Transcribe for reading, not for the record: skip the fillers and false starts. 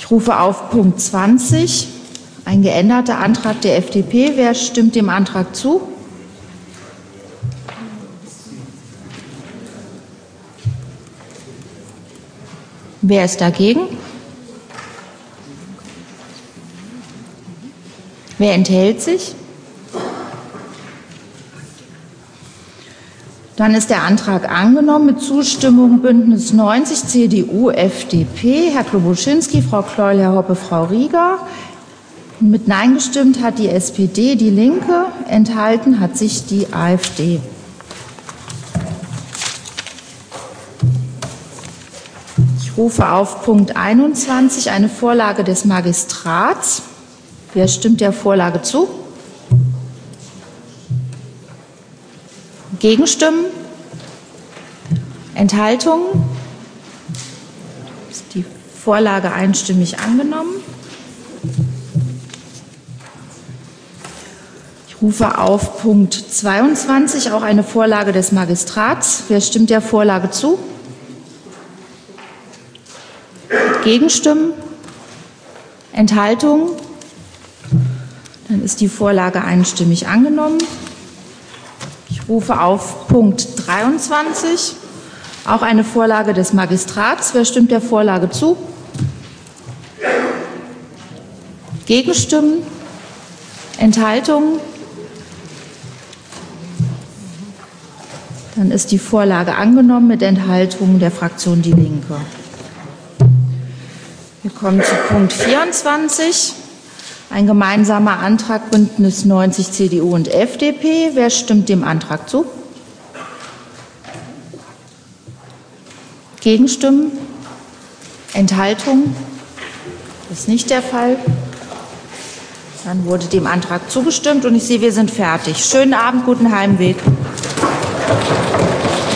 Ich rufe auf Punkt 20, ein geänderter Antrag der FDP. Wer stimmt dem Antrag zu? Wer ist dagegen? Wer enthält sich? Dann ist der Antrag angenommen mit Zustimmung Bündnis 90, CDU, FDP. Herr Klobuschinski, Frau Kleul, Herr Hoppe, Frau Rieger. Mit Nein gestimmt hat die SPD, die Linke. Enthalten hat sich die AfD. Ich rufe auf Punkt 21, eine Vorlage des Magistrats. Wer stimmt der Vorlage zu? Gegenstimmen? Enthaltungen? Ist die Vorlage einstimmig angenommen? Ich rufe auf Punkt 22, auch eine Vorlage des Magistrats. Wer stimmt der Vorlage zu? Gegenstimmen? Enthaltungen? Dann ist die Vorlage einstimmig angenommen. Ich rufe auf Punkt 23, auch eine Vorlage des Magistrats. Wer stimmt der Vorlage zu? Gegenstimmen? Enthaltungen? Dann ist die Vorlage angenommen mit Enthaltung der Fraktion Die Linke. Wir kommen zu Punkt 24. Ein gemeinsamer Antrag Bündnis 90, CDU und FDP. Wer stimmt dem Antrag zu? Gegenstimmen? Enthaltungen? Das ist nicht der Fall. Dann wurde dem Antrag zugestimmt und ich sehe, wir sind fertig. Schönen Abend, guten Heimweg.